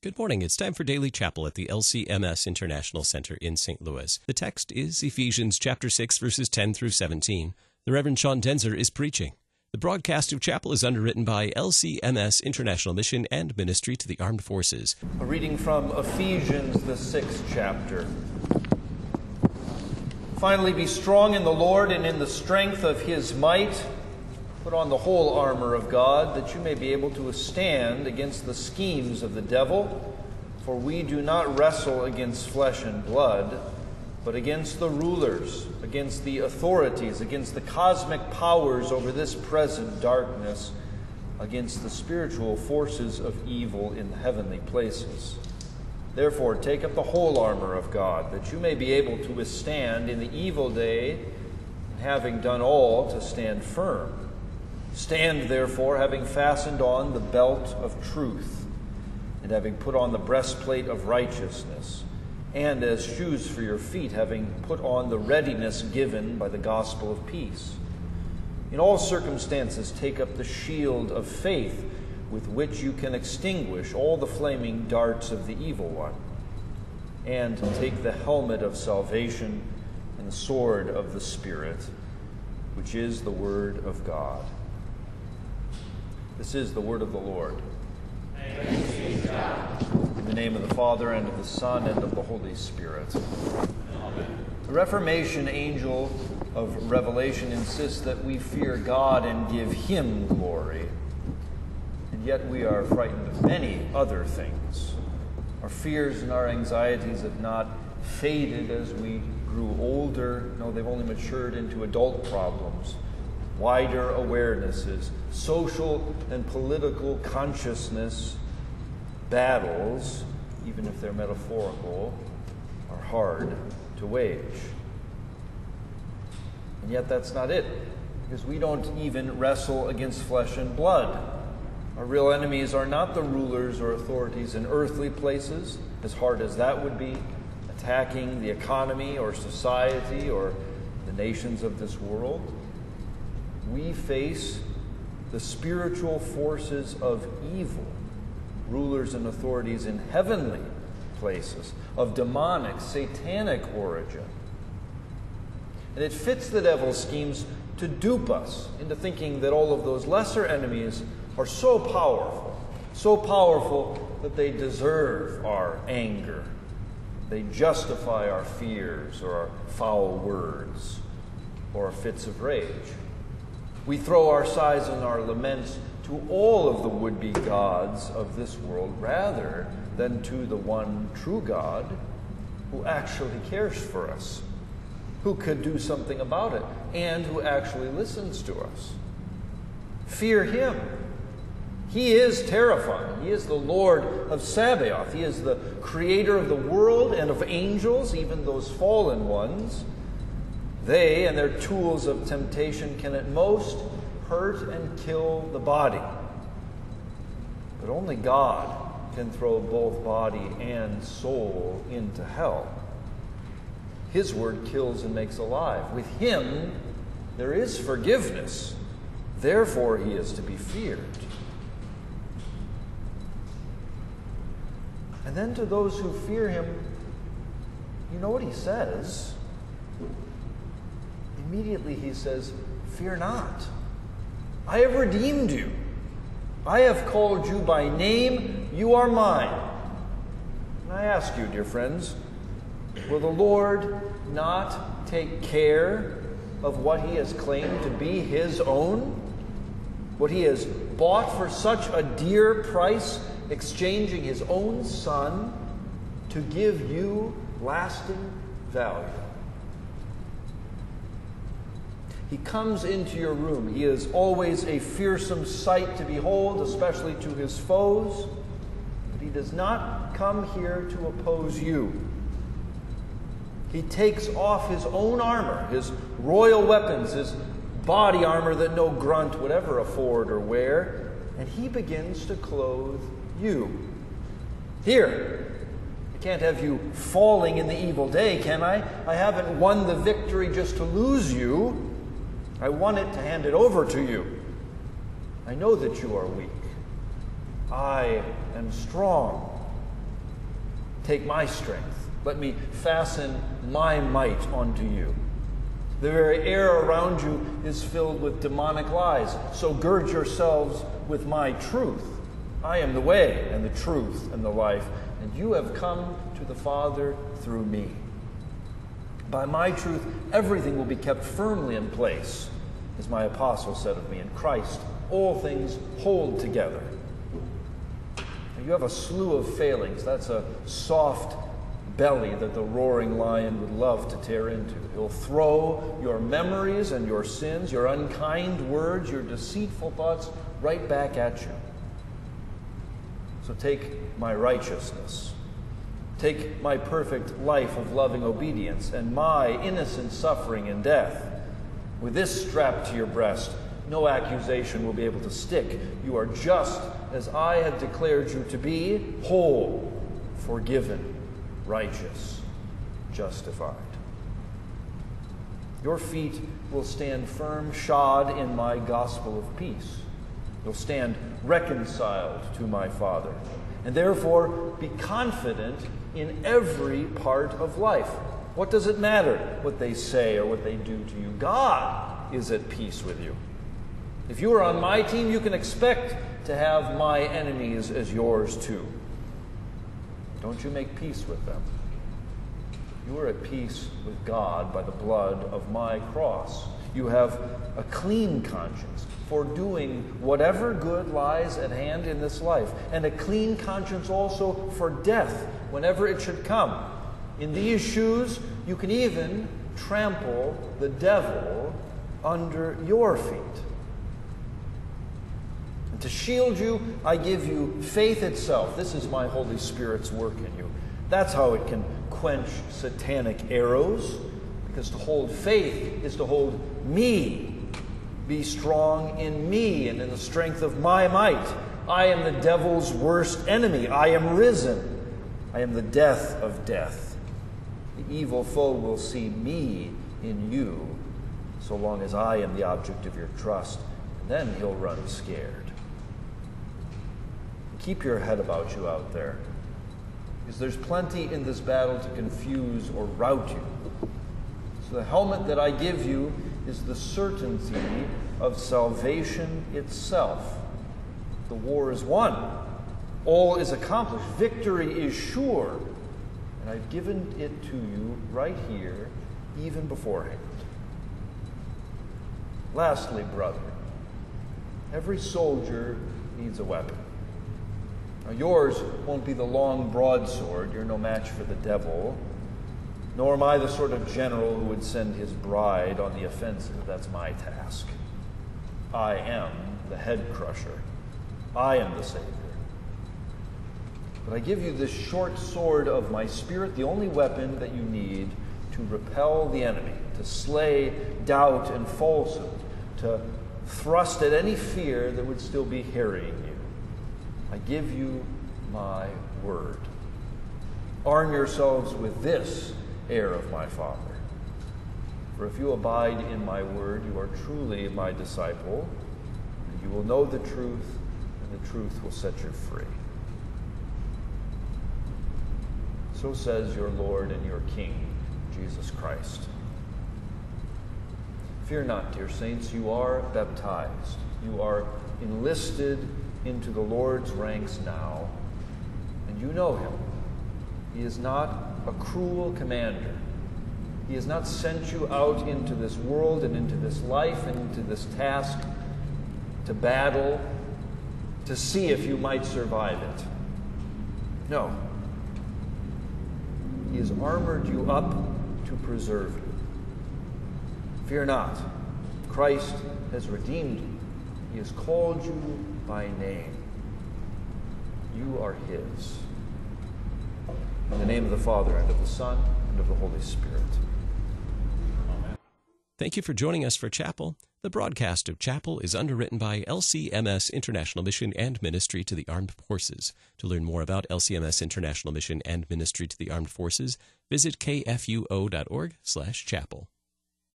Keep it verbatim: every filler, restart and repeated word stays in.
Good morning. It's time for Daily Chapel at the L C M S International Center in Saint Louis. The text is Ephesians chapter six, verses ten through seventeen. The Reverend Sean Denzer is preaching. The broadcast of chapel is underwritten by L C M S International Mission and Ministry to the Armed Forces. A reading from Ephesians, the sixth chapter. Finally, be strong in the Lord and in the strength of his might. Put on the whole armor of God, that you may be able to withstand against the schemes of the devil. For we do not wrestle against flesh and blood, but against the rulers, against the authorities, against the cosmic powers over this present darkness, against the spiritual forces of evil in the heavenly places. Therefore, take up the whole armor of God, that you may be able to withstand in the evil day, and having done all, to stand firm. Stand, therefore, having fastened on the belt of truth, and having put on the breastplate of righteousness, and as shoes for your feet, having put on the readiness given by the gospel of peace. In all circumstances, take up the shield of faith, with which you can extinguish all the flaming darts of the evil one, and take the helmet of salvation and the sword of the Spirit, which is the word of God. This is the word of the Lord. Thanks be to God. In the name of the Father, and of the Son, and of the Holy Spirit. Amen. The Reformation angel of Revelation insists that we fear God and give him glory. And yet we are frightened of many other things. Our fears and our anxieties have not faded as we grew older. No, they've only matured into adult problems. Wider awarenesses, social and political consciousness battles, even if they're metaphorical, are hard to wage. And yet that's not it, because we don't even wrestle against flesh and blood. Our real enemies are not the rulers or authorities in earthly places, as hard as that would be, attacking the economy or society or the nations of this world. We face the spiritual forces of evil, rulers and authorities in heavenly places, of demonic, satanic origin. And it fits the devil's schemes to dupe us into thinking that all of those lesser enemies are so powerful, so powerful that they deserve our anger. They justify our fears or our foul words or our fits of rage. We throw our sighs and our laments to all of the would-be gods of this world rather than to the one true God who actually cares for us, who could do something about it, and who actually listens to us. Fear him. He is terrifying. He is the Lord of Sabaoth. He is the creator of the world and of angels, even those fallen ones. They and their tools of temptation can at most hurt and kill the body. But only God can throw both body and soul into hell. His word kills and makes alive. With him, there is forgiveness. Therefore, he is to be feared. And then to those who fear him, you know what he says? Immediately he says, fear not. I have redeemed you. I have called you by name. You are mine. And I ask you, dear friends, will the Lord not take care of what he has claimed to be his own? What he has bought for such a dear price, exchanging his own Son to give you lasting value. He comes into your room. He is always a fearsome sight to behold, especially to his foes. But he does not come here to oppose you. He takes off his own armor, his royal weapons, his body armor that no grunt would ever afford or wear, and he begins to clothe you. Here, I can't have you falling in the evil day, can I? I haven't won the victory just to lose you. I want it to hand it over to you. I know that you are weak. I am strong. Take my strength. Let me fasten my might onto you. The very air around you is filled with demonic lies, so gird yourselves with my truth. I am the way and the truth and the life, and you have come to the Father through me. By my truth, everything will be kept firmly in place, as my apostle said of me. In Christ, all things hold together. Now, you have a slew of failings. That's a soft belly that the roaring lion would love to tear into. He'll throw your memories and your sins, your unkind words, your deceitful thoughts right back at you. So take my righteousness. Take my perfect life of loving obedience and my innocent suffering and death. With this strapped to your breast, no accusation will be able to stick. You are just as I have declared you to be, whole, forgiven, righteous, justified. Your feet will stand firm, shod in my gospel of peace. You'll stand reconciled to my Father, and therefore be confident in every part of life. What does it matter what they say or what they do to you? God is at peace with you. If you are on my team, you can expect to have my enemies as yours too. Don't you make peace with them. You are at peace with God by the blood of my cross. You have a clean conscience for doing whatever good lies at hand in this life, and a clean conscience also for death whenever it should come. In these shoes, you can even trample the devil under your feet. And to shield you, I give you faith itself. This is my Holy Spirit's work in you. That's how it can quench satanic arrows, because to hold faith is to hold me. Be strong in me and in the strength of my might. I am the devil's worst enemy. I am risen. I am the death of death. The evil foe will see me in you so long as I am the object of your trust. And then he'll run scared. Keep your head about you out there, because there's plenty in this battle to confuse or rout you. So the helmet that I give you is the certainty of salvation itself. The war is won. All is accomplished. Victory is sure. And I've given it to you right here, even beforehand. Lastly, brother, every soldier needs a weapon. Now, yours won't be the long broadsword. You're no match for the devil. Nor am I the sort of general who would send his bride on the offensive. That's my task. I am the head crusher. I am the Savior. But I give you this short sword of my Spirit, the only weapon that you need to repel the enemy, to slay doubt and falsehood, to thrust at any fear that would still be harrying you. I give you my word. Arm yourselves with this heir of my Father. For if you abide in my word, you are truly my disciple, and you will know the truth, and the truth will set you free. So says your Lord and your King, Jesus Christ. Fear not, dear saints, you are baptized. You are enlisted into the Lord's ranks now, and you know him. He is not a cruel commander. He has not sent you out into this world and into this life and into this task to battle, to see if you might survive it. No. He has armored you up to preserve you. Fear not. Christ has redeemed you. He has called you by name. You are his. In the name of the Father, and of the Son, and of the Holy Spirit. Amen. Thank you for joining us for Chapel. The broadcast of Chapel is underwritten by L C M S International Mission and Ministry to the Armed Forces. To learn more about L C M S International Mission and Ministry to the Armed Forces, visit k f u o dot org slash chapel.